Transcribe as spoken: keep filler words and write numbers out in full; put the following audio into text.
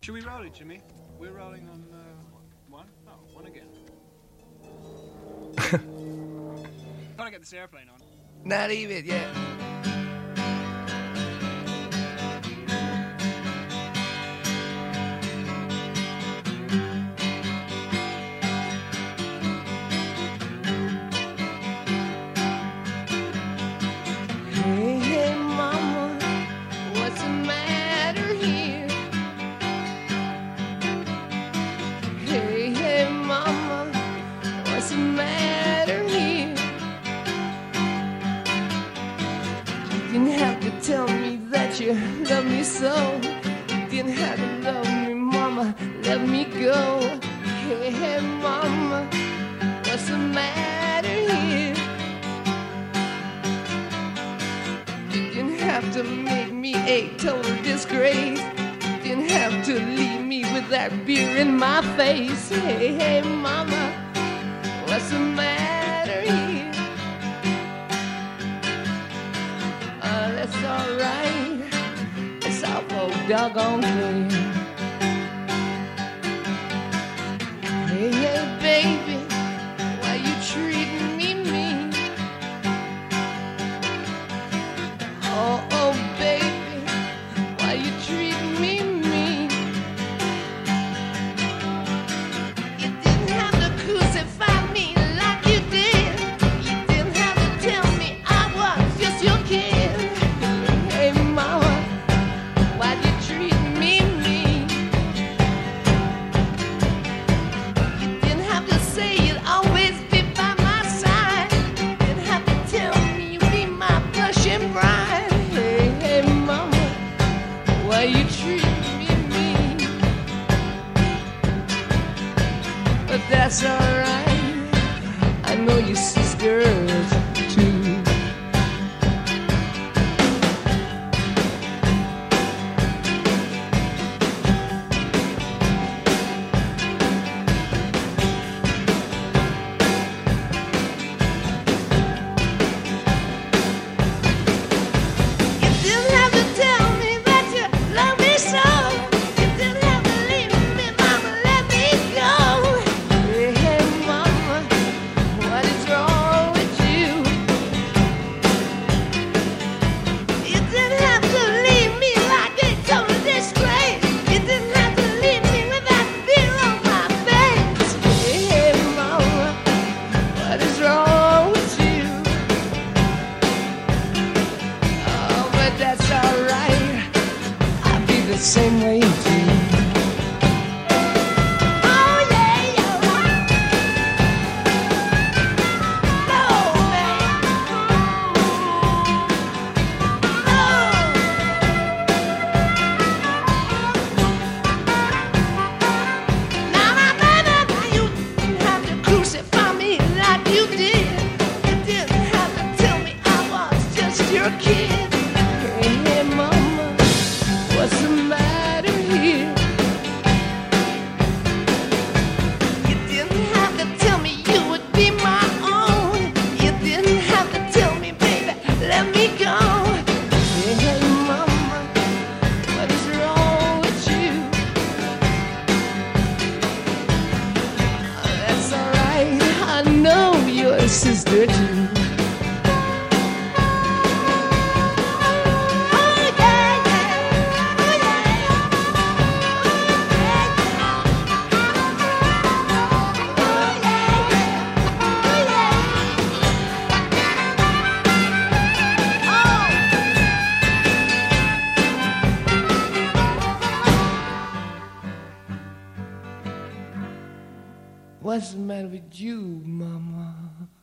Should we roll it, Jimmy? We're rolling on uh, one? Oh, one again. Gotta get this airplane on. Not even, yeah. Hey, hey, mama, what's the matter here? Hey, hey, mama, what's the matter here? You didn't have to tell me that you love me so. You didn't have to love me, mama, let me go. Hey, hey, mama, what's the matter here? You didn't have to make me a total disgrace. You didn't have to leave me with that beer in my face. Hey, hey, mama, what's the matter here? Uh, that's alright. It's awful doggone clear. Hey, hey, baby, why you treating me mean? Oh, oh, baby, why you treating me mean? You didn't have to crucify me like you did. You didn't have to tell me I was just your kid. Hey, mama, why you treat me mean? You didn't have to say you'd always be by my side. You didn't have to tell me you'd be my blushing bride. Hey, hey, mama, why you treat me mean? But that's alright, I know your sisters too. You didn't have to tell me that you love me so. You didn't have to leave me, mama, let me go. Hey, hey, mama, what is wrong with you? You didn't have to leave me like a total disgrace. You didn't have to leave me with that beer on my face. Hey, hey, mama, what is wrong with you? Oh, but that's alright. I'll be the same way too. Oh, yeah, yeah. No, man. No. Now, now, now, now, now, you didn't have to crucify me like you did. You didn't have to tell me I was just your kid. Hey, hey, mama, what's the matter here? You didn't have to tell me you would be my own. You didn't have to tell me, baby, let me go. Hey, hey, mama, what is wrong with you? Oh, that's alright, I know you're a sister too. Oh, yeah, yeah. Oh, what's the matter with you, mama?